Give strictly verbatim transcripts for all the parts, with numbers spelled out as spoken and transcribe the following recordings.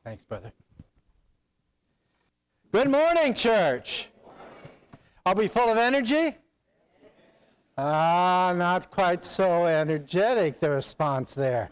Thanks, brother. Good morning, church. Are we full of energy? Ah, not quite so energetic, the response there.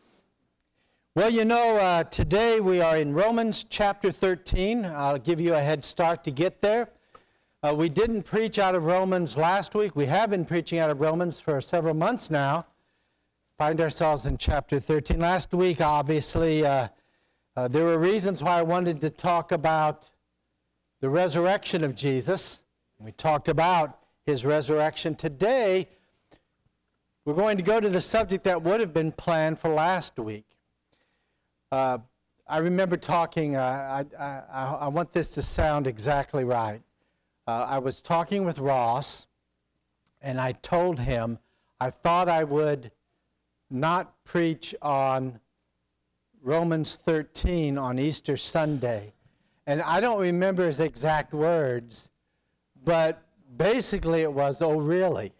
Well, you know, uh, today we are in Romans chapter thirteen. I'll give you a head start to get there. Uh, we didn't preach out of Romans last week. We have been preaching out of Romans for several months now. Find ourselves in chapter thirteen. Last week, obviously, uh, uh, there were reasons why I wanted to talk about the resurrection of Jesus. We talked about his resurrection. Today, we're going to go to the subject that would have been planned for last week. Uh, I remember talking, uh, I, I, I want this to sound exactly right. Uh, I was talking with Ross, and I told him I thought I would not preach on Romans thirteen on Easter Sunday. And I don't remember his exact words, but basically it was, oh, really?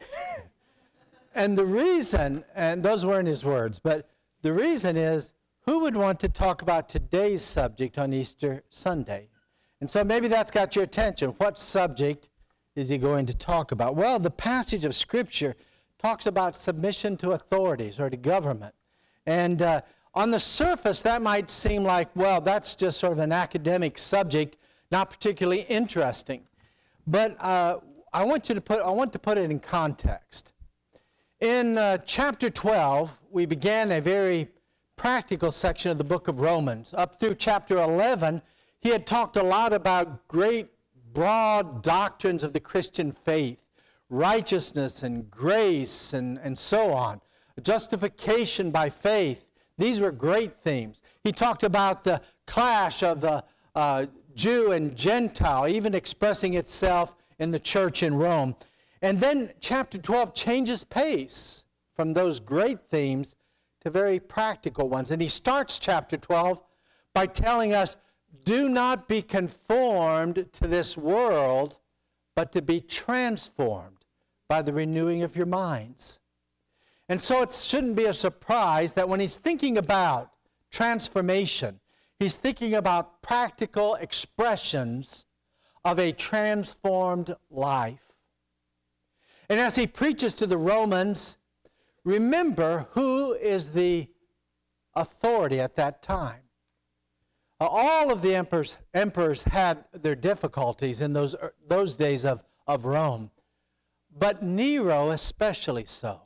And the reason, and those weren't his words, but the reason is, who would want to talk about today's subject on Easter Sunday? And so maybe that's got your attention. What subject is he going to talk about? Well, the passage of Scripture talks about submission to authorities or to government. And uh, on the surface, that might seem like, well, that's just sort of an academic subject, not particularly interesting. But uh, I want you to put, I want to put it in context. In uh, chapter twelve, we began a very practical section of the book of Romans. Up through chapter eleven, he had talked a lot about great, broad doctrines of the Christian faith, righteousness and grace and, and so on, justification by faith. These were great themes. He talked about the clash of the uh, Jew and Gentile, even expressing itself in the church in Rome. And then chapter twelve changes pace from those great themes to very practical ones. And he starts chapter twelve by telling us, do not be conformed to this world, but to be transformed by the renewing of your minds. And so it shouldn't be a surprise that when he's thinking about transformation, he's thinking about practical expressions of a transformed life. And as he preaches to the Romans, remember who is the authority at that time. Uh, all of the emperors, emperors had their difficulties in those, those days of, of Rome, but Nero especially so.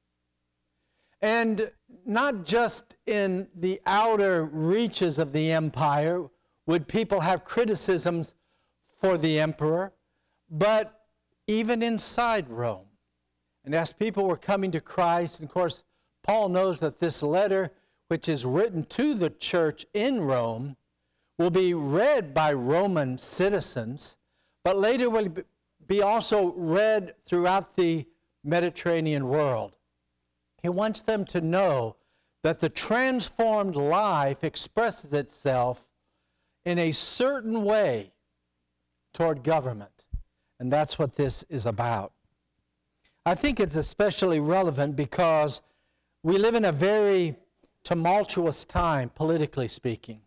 And not just in the outer reaches of the empire would people have criticisms for the emperor, but even inside Rome. And as people were coming to Christ, and of course, Paul knows that this letter, which is written to the church in Rome, will be read by Roman citizens, but later will be also read throughout the Mediterranean world. He wants them to know that the transformed life expresses itself in a certain way toward government. And that's what this is about. I think it's especially relevant because we live in a very tumultuous time, politically speaking.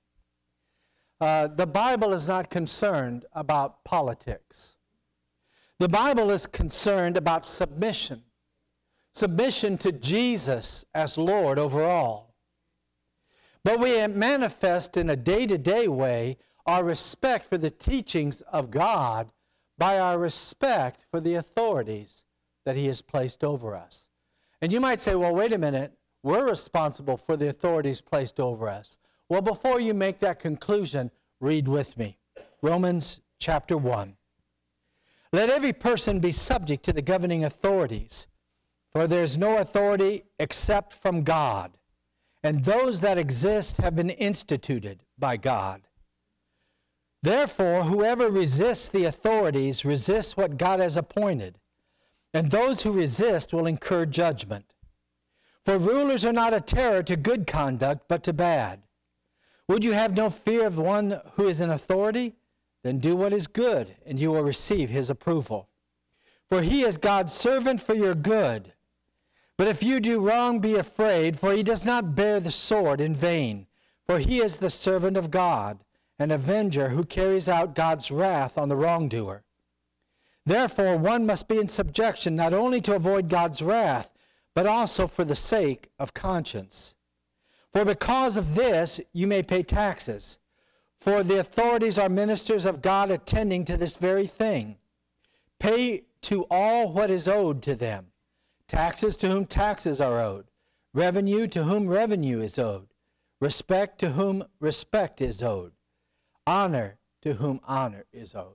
Uh, the Bible is not concerned about politics. The Bible is concerned about submission. Submission to Jesus as Lord over all. But we manifest in a day-to-day way our respect for the teachings of God by our respect for the authorities that he has placed over us. And you might say, well, wait a minute, we're responsible for the authorities placed over us. Well, before you make that conclusion, read with me. Romans chapter one. Let every person be subject to the governing authorities, for there is no authority except from God, and those that exist have been instituted by God. Therefore, whoever resists the authorities resists what God has appointed, and those who resist will incur judgment. For rulers are not a terror to good conduct, but to bad. Would you have no fear of one who is in authority? Then do what is good, and you will receive his approval. For he is God's servant for your good. But if you do wrong, be afraid, for he does not bear the sword in vain. For he is the servant of God, an avenger who carries out God's wrath on the wrongdoer. Therefore, one must be in subjection not only to avoid God's wrath, but also for the sake of conscience. For because of this, you may pay taxes. For the authorities are ministers of God attending to this very thing. Pay to all what is owed to them. Taxes to whom taxes are owed. Revenue to whom revenue is owed. Respect to whom respect is owed. Honor to whom honor is owed.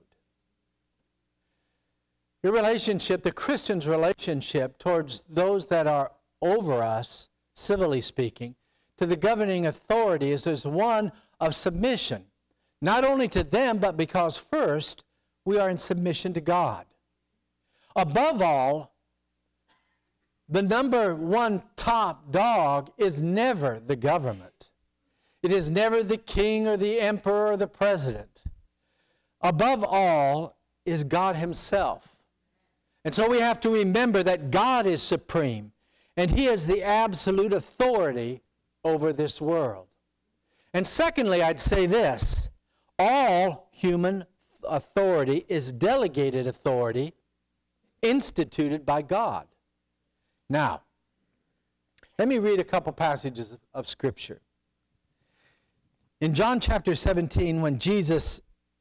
Your relationship, the Christian's relationship towards those that are over us, civilly speaking, to the governing authorities is one of submission. Not only to them, but because first, we are in submission to God. Above all, the number one top dog is never the government. It is never the king or the emperor or the president. Above all is God himself. And so we have to remember that God is supreme, and he is the absolute authority over this world. And secondly, I'd say this: all human authority is delegated authority instituted by God. Now, let me read a couple passages of, of Scripture. In John chapter seventeen, when Jesus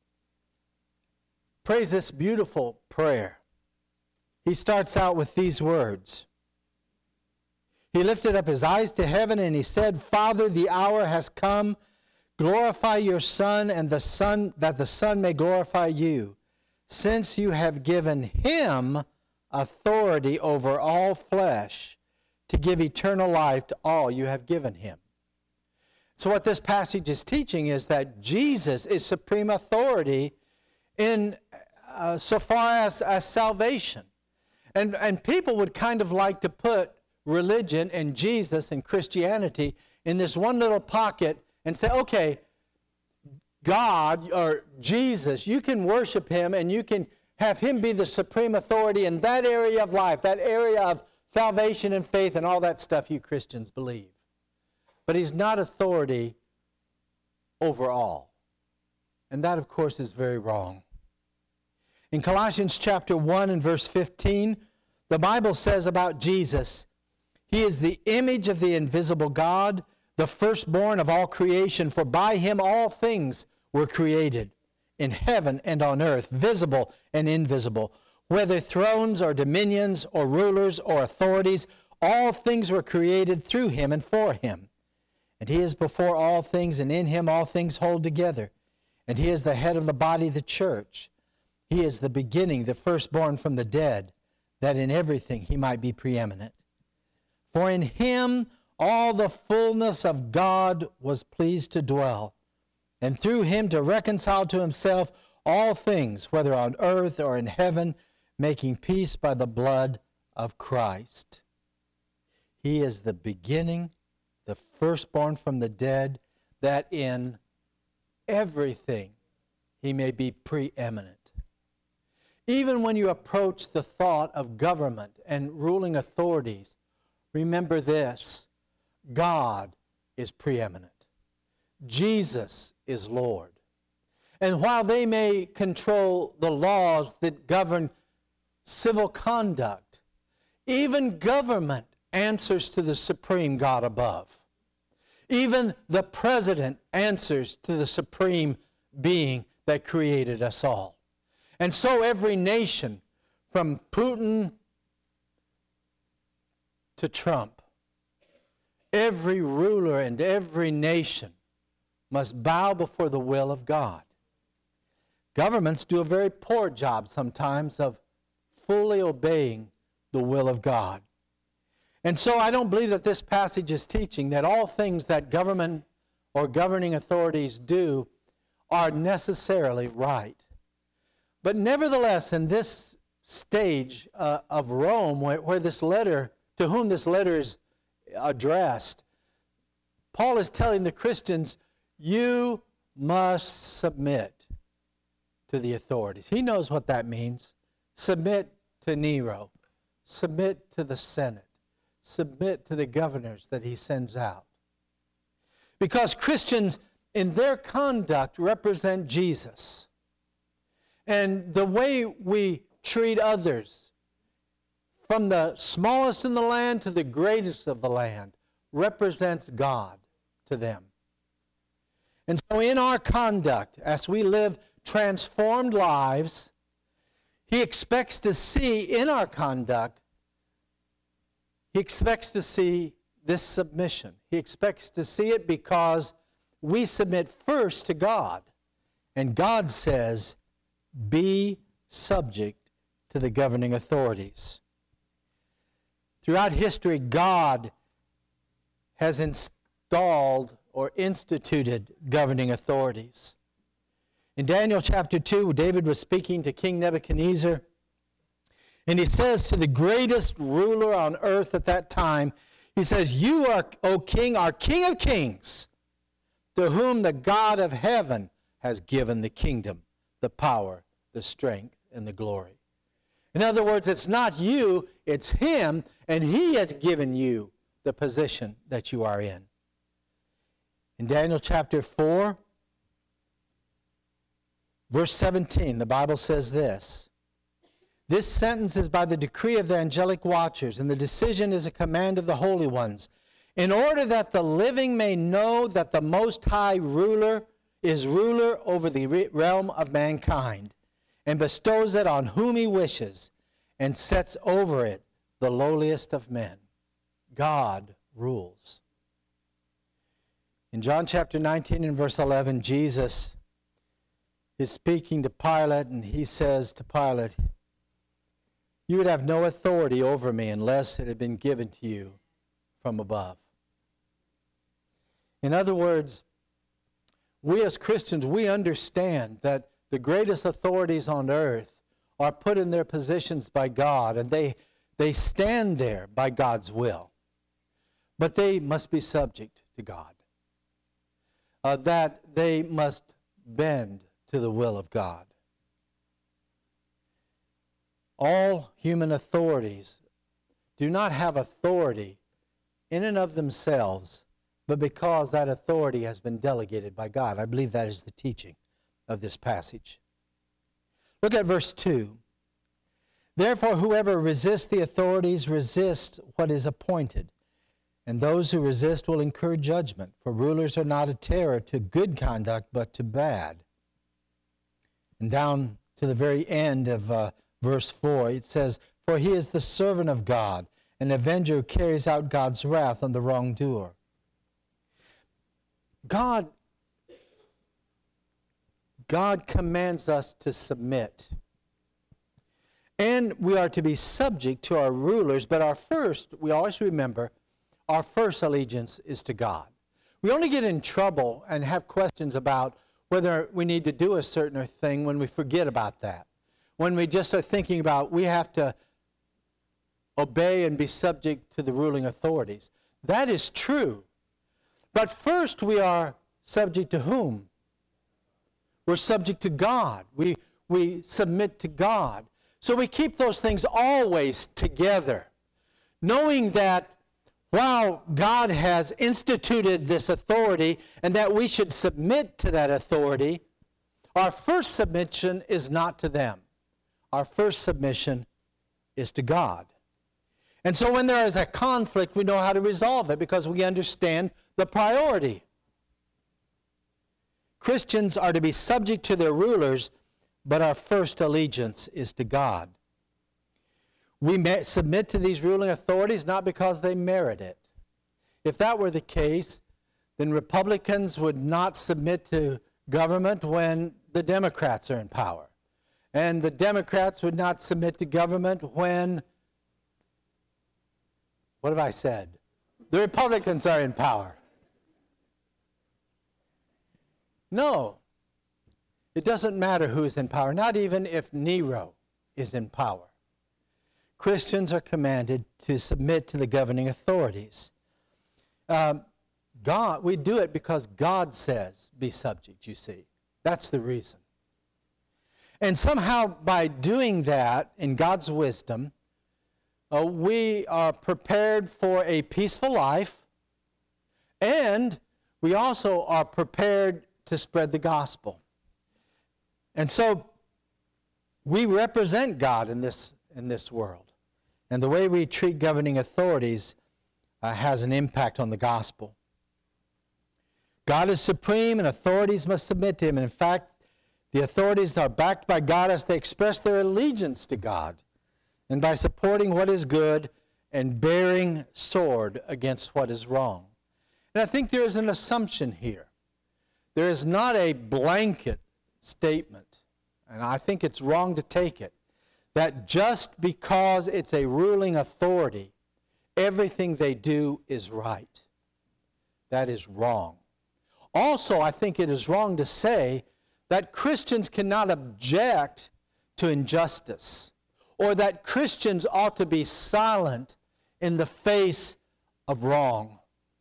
prays this beautiful prayer, he starts out with these words. He lifted up his eyes to heaven and he said, Father, the hour has come. Glorify your Son, and the Son, that the Son may glorify you, since you have given him authority over all flesh, to give eternal life to all you have given him. So what this passage is teaching is that Jesus is supreme authority in uh, so far as, as salvation. And, and people would kind of like to put religion and Jesus and Christianity in this one little pocket and say, okay, God or Jesus, you can worship him and you can have him be the supreme authority in that area of life, that area of salvation and faith and all that stuff you Christians believe. But he's not authority over all. And that, of course, is very wrong. In Colossians chapter one and verse fifteen, the Bible says about Jesus, he is the image of the invisible God, the firstborn of all creation, for by him all things were created, in heaven and on earth, visible and invisible. Whether thrones or dominions or rulers or authorities, all things were created through him and for him. And he is before all things, and in him all things hold together. And he is the head of the body, the church. He is the beginning, the firstborn from the dead, that in everything he might be preeminent. For in him all the fullness of God was pleased to dwell, and through him to reconcile to himself all things, whether on earth or in heaven, making peace by the blood of Christ. He is the beginning, the firstborn from the dead, that in everything he may be preeminent. Even when you approach the thought of government and ruling authorities, remember this: God is preeminent. Jesus is Lord. And while they may control the laws that govern civil conduct, even government answers to the supreme God above. Even the president answers to the supreme being that created us all. And so every nation, from Putin to Trump, every ruler and every nation must bow before the will of God. Governments do a very poor job sometimes of fully obeying the will of God. And so I don't believe that this passage is teaching that all things that government or governing authorities do are necessarily right. But nevertheless, in this stage uh, of Rome, where, where this letter, to whom this letter is addressed, Paul is telling the Christians, you must submit to the authorities. He knows what that means. Submit to Nero. Submit to the Senate. Submit to the governors that he sends out. Because Christians, in their conduct, represent Jesus. And the way we treat others, from the smallest in the land to the greatest of the land, represents God to them. And so in our conduct, as we live transformed lives, He expects to see in our conduct, He expects to see this submission. He expects to see it because we submit first to God. And God says, be subject to the governing authorities. Throughout history, God has installed or instituted governing authorities. In Daniel chapter two, David was speaking to King Nebuchadnezzar, and he says to the greatest ruler on earth at that time, he says, "You are, O king, are king of kings, to whom the God of heaven has given the kingdom, the power, the strength, and the glory." In other words, it's not you, it's Him, and He has given you the position that you are in. In Daniel chapter four, verse seventeen, the Bible says this, "This sentence is by the decree of the angelic watchers, and the decision is a command of the holy ones, in order that the living may know that the Most High ruler is ruler over the realm of mankind, and bestows it on whom He wishes, and sets over it the lowliest of men." God rules. In John chapter nineteen and verse eleven, Jesus is speaking to Pilate, and He says to Pilate, "You would have no authority over me unless it had been given to you from above." In other words, we as Christians, we understand that the greatest authorities on earth are put in their positions by God, and they, they stand there by God's will. But they must be subject to God. Uh, that they must bend to the will of God. All human authorities do not have authority in and of themselves, but because that authority has been delegated by God. I believe that is the teaching of this passage. Look at verse two. "Therefore, whoever resists the authorities resists what is appointed, and those who resist will incur judgment, for rulers are not a terror to good conduct, but to bad." And down to the very end of uh, verse four, it says, "For he is the servant of God, an avenger who carries out God's wrath on the wrongdoer." God, God commands us to submit. And we are to be subject to our rulers, but our first, we always remember, our first allegiance is to God. We only get in trouble and have questions about whether we need to do a certain thing when we forget about that. When we just are thinking about we have to obey and be subject to the ruling authorities. That is true. But first we are subject to whom? We're subject to God. We, we submit to God. So we keep those things always together, knowing that while God has instituted this authority and that we should submit to that authority, our first submission is not to them. Our first submission is to God. And so when there is a conflict, we know how to resolve it because we understand the priority. Christians are to be subject to their rulers, but our first allegiance is to God. We may submit to these ruling authorities not because they merit it. If that were the case, then Republicans would not submit to government when the Democrats are in power. And the Democrats would not submit to government when, what have I said? The Republicans are in power. No. It doesn't matter who is in power, not even if Nero is in power. Christians are commanded to submit to the governing authorities. Um, God, we do it because God says, be subject, you see. That's the reason. And somehow by doing that, in God's wisdom, uh, we are prepared for a peaceful life, and we also are prepared to spread the gospel. And so we represent God in this, in this world. And the way we treat governing authorities uh, has an impact on the gospel. God is supreme and authorities must submit to him. And in fact, the authorities are backed by God as they express their allegiance to God and by supporting what is good and bearing sword against what is wrong. And I think there is an assumption here. There is not a blanket statement, and I think it's wrong to take it, that just because it's a ruling authority, everything they do is right. That is wrong. Also, I think it is wrong to say that Christians cannot object to injustice, or that Christians ought to be silent in the face of wrong.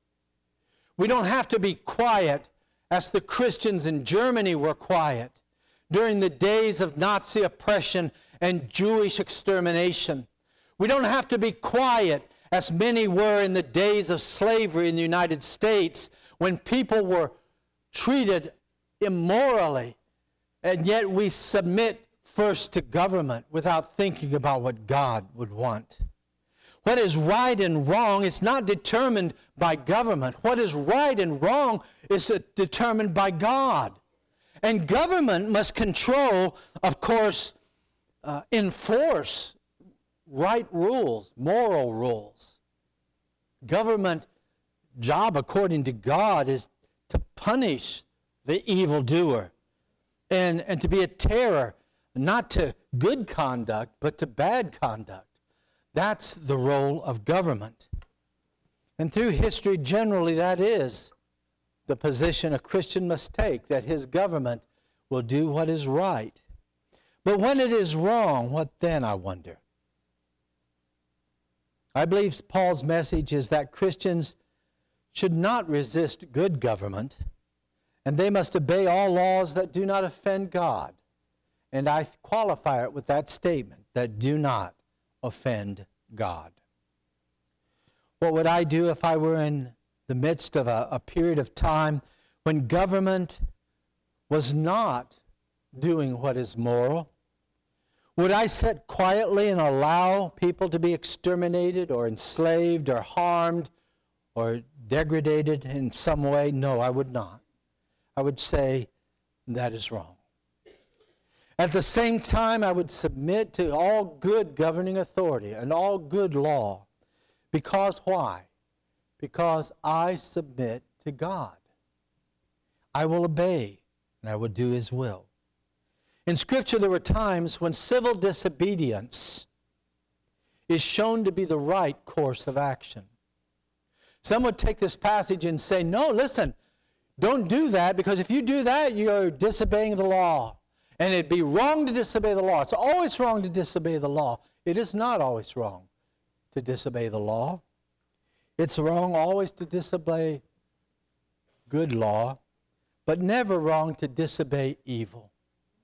We don't have to be quiet as the Christians in Germany were quiet during the days of Nazi oppression and Jewish extermination. We don't have to be quiet as many were in the days of slavery in the United States when people were treated immorally, and yet we submit first to government without thinking about what God would want. What is right and wrong is not determined by government. What is right and wrong is determined by God. And government must control, of course, uh, enforce right rules, moral rules. Government job, according to God, is to punish the evildoer and, and to be a terror, not to good conduct, but to bad conduct. That's the role of government. And through history, generally, that is the position a Christian must take, that his government will do what is right. But when it is wrong, what then, I wonder? I believe Paul's message is that Christians should not resist good government, and they must obey all laws that do not offend God. And I qualify it with that statement, that do not offend God. What would I do if I were in the midst of a, a period of time when government was not doing what is moral? Would I sit quietly and allow people to be exterminated or enslaved or harmed or degraded in some way? No, I would not. I would say that is wrong. At the same time, I would submit to all good governing authority and all good law. Because why? Because I submit to God. I will obey, and I will do his will. In Scripture, there were times when civil disobedience is shown to be the right course of action. Some would take this passage and say, no, listen, don't do that, because if you do that, you're disobeying the law. And it'd be wrong to disobey the law. It's always wrong to disobey the law. It is not always wrong to disobey the law. It's wrong always to disobey good law, but never wrong to disobey evil.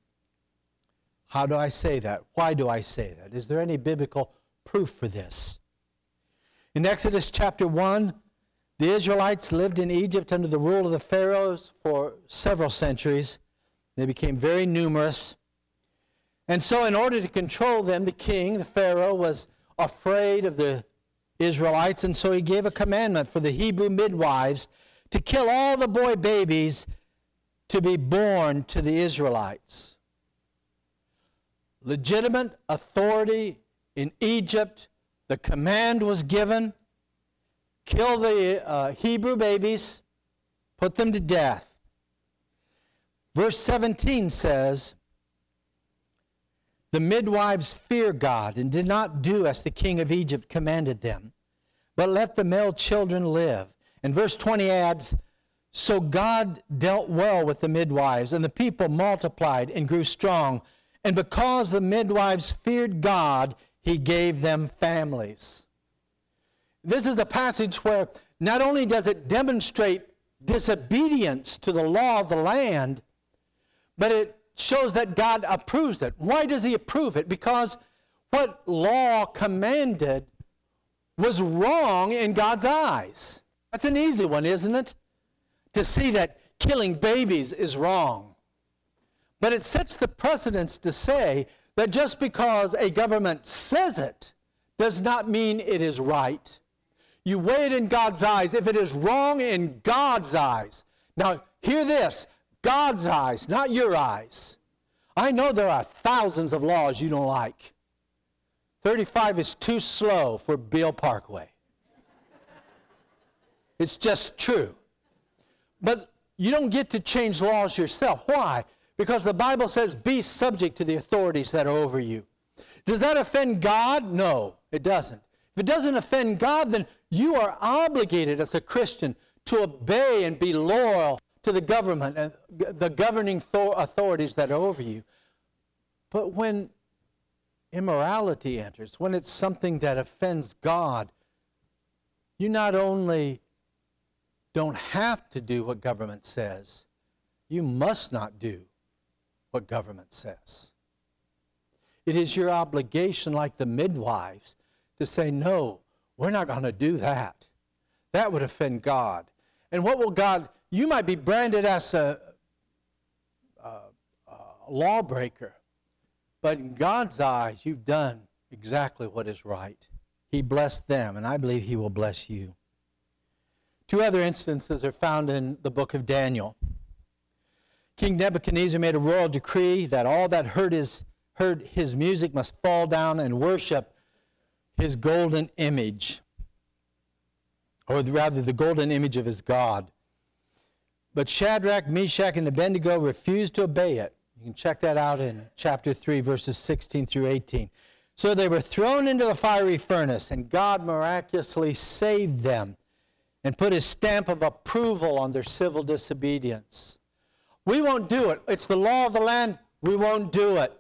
How do I say that? Why do I say that? Is there any biblical proof for this? In Exodus chapter one, the Israelites lived in Egypt under the rule of the pharaohs for several centuries. They became very numerous. And so in order to control them, the king, the Pharaoh, was afraid of the Israelites, and so he gave a commandment for the Hebrew midwives to kill all the boy babies to be born to the Israelites. Legitimate authority in Egypt, the command was given, kill the uh, Hebrew babies, put them to death. Verse seventeen says, the midwives feared God and did not do as the king of Egypt commanded them, but let the male children live. And verse twenty adds, so God dealt well with the midwives, and the people multiplied and grew strong. And because the midwives feared God, he gave them families. This is a passage where not only does it demonstrate disobedience to the law of the land, but it shows that God approves it. Why does he approve it? Because what law commanded was wrong in God's eyes. That's an easy one, isn't it? to see that killing babies is wrong. But it sets the precedence to say that just because a government says it does not mean it is right. You weigh it in God's eyes. If it is wrong in God's eyes. Now, hear this. God's eyes, not your eyes. I know there are thousands of laws you don't like. thirty-five is too slow for Beale Parkway. It's just true. But you don't get to change laws yourself. Why? Because the Bible says, be subject to the authorities that are over you. Does that offend God? No, it doesn't. If it doesn't offend God, then you are obligated as a Christian to obey and be loyal to the government and the governing authorities that are over you. But when immorality enters, when it's something that offends God, you not only don't have to do what government says, you must not do what government says. It is your obligation, like the midwives, to say, no, we're not going to do that. That would offend God. And what will God, you might be branded as a, a, a lawbreaker, but in God's eyes, you've done exactly what is right. He blessed them, and I believe He will bless you. Two other instances are found in the book of Daniel. King Nebuchadnezzar made a royal decree that all that heard his, heard his music must fall down and worship his golden image, or rather the golden image of his God. But Shadrach, Meshach, and Abednego refused to obey it. You can check that out in chapter three, verses sixteen through eighteen. So they were thrown into the fiery furnace, and God miraculously saved them and put His stamp of approval on their civil disobedience. We won't do it. It's the law of the land. We won't do it.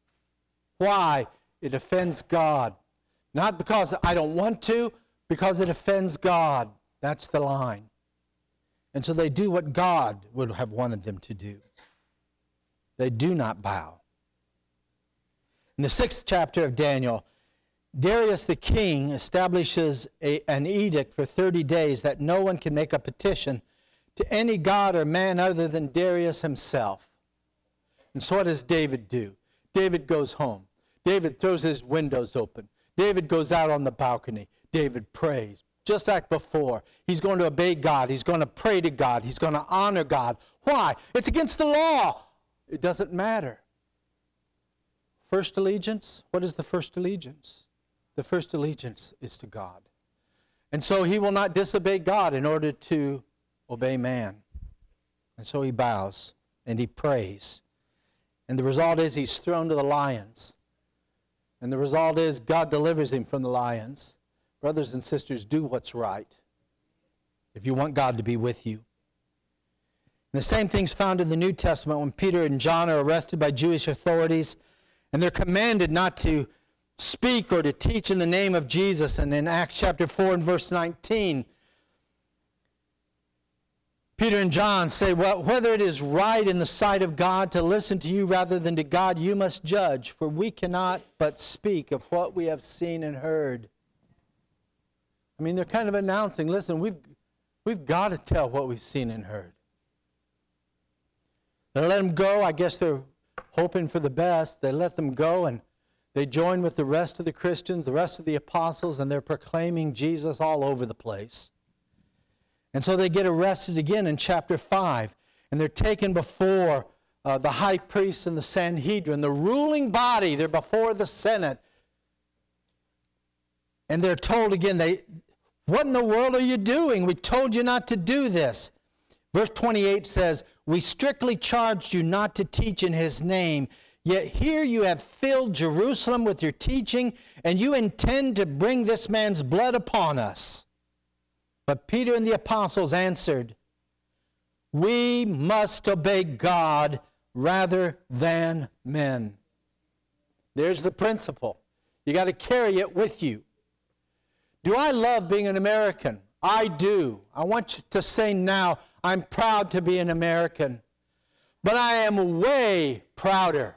Why? It offends God. Not because I don't want to, because it offends God. That's the line. And so they do what God would have wanted them to do. They do not bow. In the sixth chapter of Daniel, Darius the king establishes a, an edict for thirty days that no one can make a petition to any god or man other than Darius himself. And so what does David do? David goes home. David throws his windows open. David goes out on the balcony. David prays. Just like before, he's going to obey God. He's going to pray to God. He's going to honor God. Why? It's against the law. It doesn't matter. First allegiance, what is the first allegiance? The first allegiance is to God. And so he will not disobey God in order to obey man. And so he bows and he prays. And the result is he's thrown to the lions. And the result is God delivers him from the lions. Brothers and sisters, do what's right if you want God to be with you. And the same thing's found in the New Testament when Peter and John are arrested by Jewish authorities, and they're commanded not to speak or to teach in the name of Jesus. And in Acts chapter four and verse nineteen, Peter and John say, well, whether it is right in the sight of God to listen to you rather than to God, you must judge, for we cannot but speak of what we have seen and heard. I mean, they're kind of announcing, listen, we've, we've got to tell what we've seen and heard. They let them go. I guess they're hoping for the best. They let them go, and they join with the rest of the Christians, the rest of the apostles, and they're proclaiming Jesus all over the place. And so they get arrested again in chapter five, and they're taken before uh, the high priest and the Sanhedrin, the ruling body. They're before the Senate. And they're told again, they, what in the world are you doing? We told you not to do this. Verse twenty-eight says, we strictly charged you not to teach in His name, yet here you have filled Jerusalem with your teaching, and you intend to bring this man's blood upon us. But Peter and the apostles answered, we must obey God rather than men. There's the principle. You got to carry it with you. Do I love being an American? I do. I want you to say now, I'm proud to be an American. But I am way prouder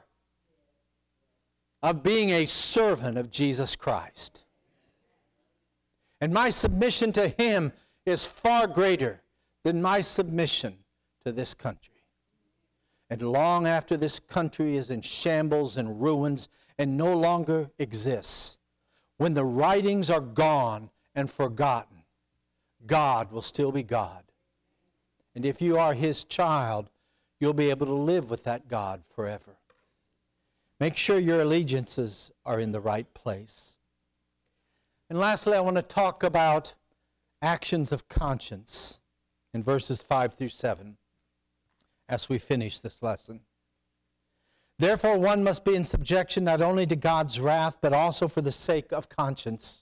of being a servant of Jesus Christ. And my submission to Him is far greater than my submission to this country. And long after this country is in shambles and ruins and no longer exists, when the writings are gone and forgotten, God will still be God. And if you are His child, you'll be able to live with that God forever. Make sure your allegiances are in the right place. And lastly, I want to talk about actions of conscience in verses five through seven as we finish this lesson. Therefore, one must be in subjection not only to God's wrath, but also for the sake of conscience.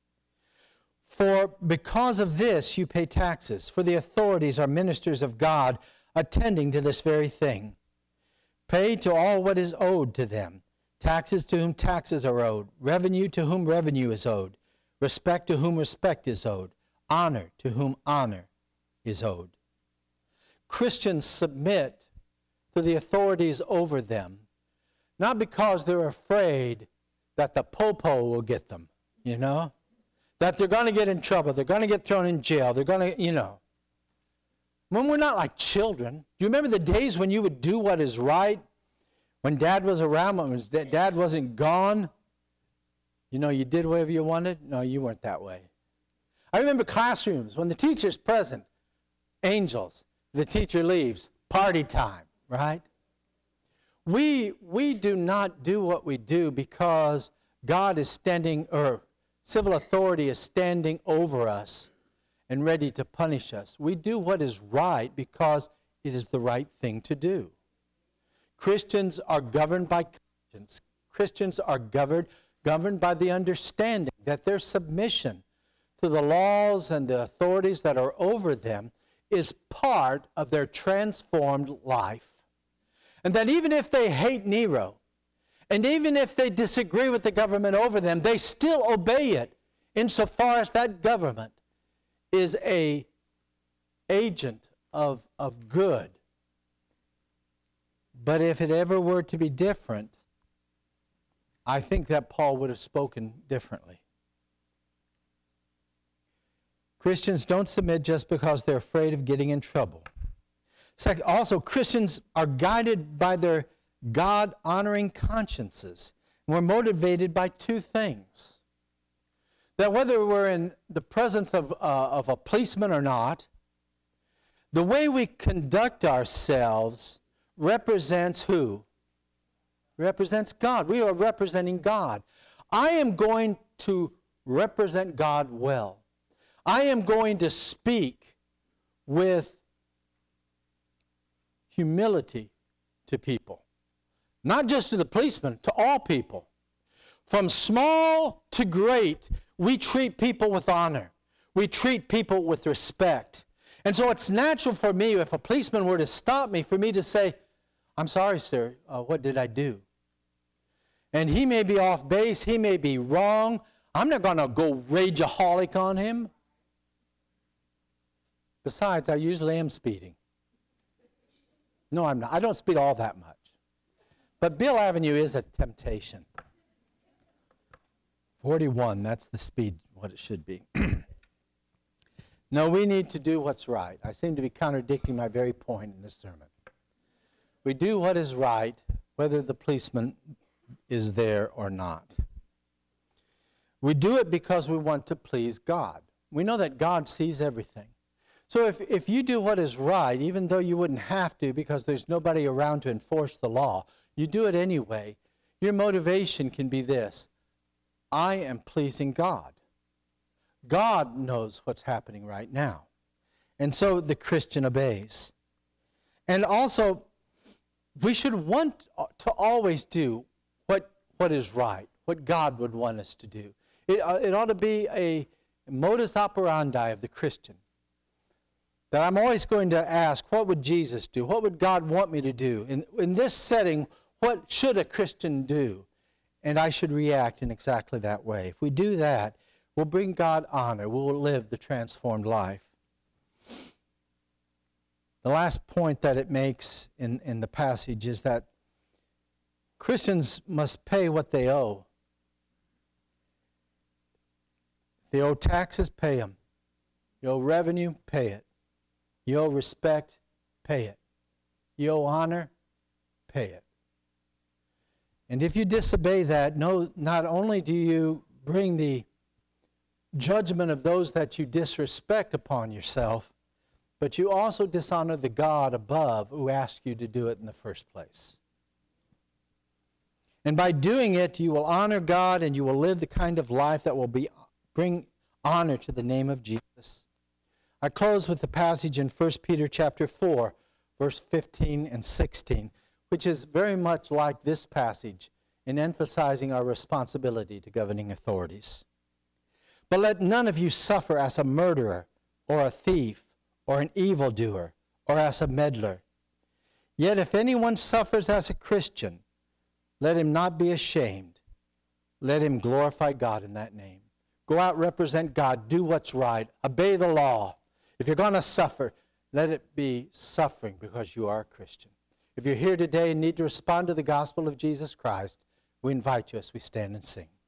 For because of this you pay taxes, for the authorities are ministers of God, attending to this very thing. Pay to all what is owed to them, taxes to whom taxes are owed, revenue to whom revenue is owed, respect to whom respect is owed, honor to whom honor is owed. Christians submit to the authorities over them, not because they're afraid that the popo will get them, you know, that they're going to get in trouble, they're going to get thrown in jail, they're going to, you know. When we're not like children. Do you remember the days when you would do what is right? When Dad was around, when Dad wasn't gone? You know, you did whatever you wanted? No, you weren't that way. I remember classrooms, when the teacher's present, angels, the teacher leaves, party time, right? We, we do not do what we do because God is standing, or civil authority is standing over us and ready to punish us. We do what is right because it is the right thing to do. Christians are governed by conscience. Christians are governed, governed by the understanding that their submission to the laws and the authorities that are over them is part of their transformed life. And that even if they hate Nero, and even if they disagree with the government over them, they still obey it insofar as that government is a agent of, of good. But if it ever were to be different, I think that Paul would have spoken differently. Christians don't submit just because they're afraid of getting in trouble. Second, also, Christians are guided by their God-honoring consciences. We're motivated by two things. That whether we're in the presence of, uh, of a policeman or not, the way we conduct ourselves represents who? Represents God. We are representing God. I am going to represent God well. I am going to speak with humility to people. Not just to the policeman, to all people. From small to great, we treat people with honor. We treat people with respect. And so it's natural for me, if a policeman were to stop me, for me to say, I'm sorry, sir, uh, what did I do? And he may be off base, he may be wrong. I'm not going to go rageaholic on him. Besides, I usually am speeding. No, I'm not. I don't speed all that much. But Beale Avenue is a temptation. forty-one, that's the speed, what it should be. No, we need to do what's right. I seem to be contradicting my very point in this sermon. We do what is right, whether the policeman is there or not. We do it because we want to please God. We know that God sees everything. So if, if you do what is right, even though you wouldn't have to because there's nobody around to enforce the law, you do it anyway, your motivation can be this: I am pleasing God. God knows what's happening right now. And so the Christian obeys. And also, we should want to always do what, what is right, what God would want us to do. It, uh, it ought to be a modus operandi of the Christian. That I'm always going to ask, what would Jesus do? What would God want me to do? In, in this setting, what should a Christian do? And I should react in exactly that way. If we do that, we'll bring God honor. We'll live the transformed life. The last point that it makes in, in the passage is that Christians must pay what they owe. If they owe taxes, pay them. You owe revenue, pay it. You owe respect, pay it. You owe honor, pay it. And if you disobey that, no, not only do you bring the judgment of those that you disrespect upon yourself, but you also dishonor the God above who asked you to do it in the first place. And by doing it, you will honor God and you will live the kind of life that will be, bring honor to the name of Jesus. I close with the passage in First Peter chapter four, verse fifteen and sixteen, which is very much like this passage in emphasizing our responsibility to governing authorities. But let none of you suffer as a murderer or a thief or an evildoer or as a meddler. Yet if anyone suffers as a Christian, let him not be ashamed. Let him glorify God in that name. Go out, represent God, do what's right, obey the law. If you're going to suffer, let it be suffering because you are a Christian. If you're here today and need to respond to the gospel of Jesus Christ, we invite you as we stand and sing.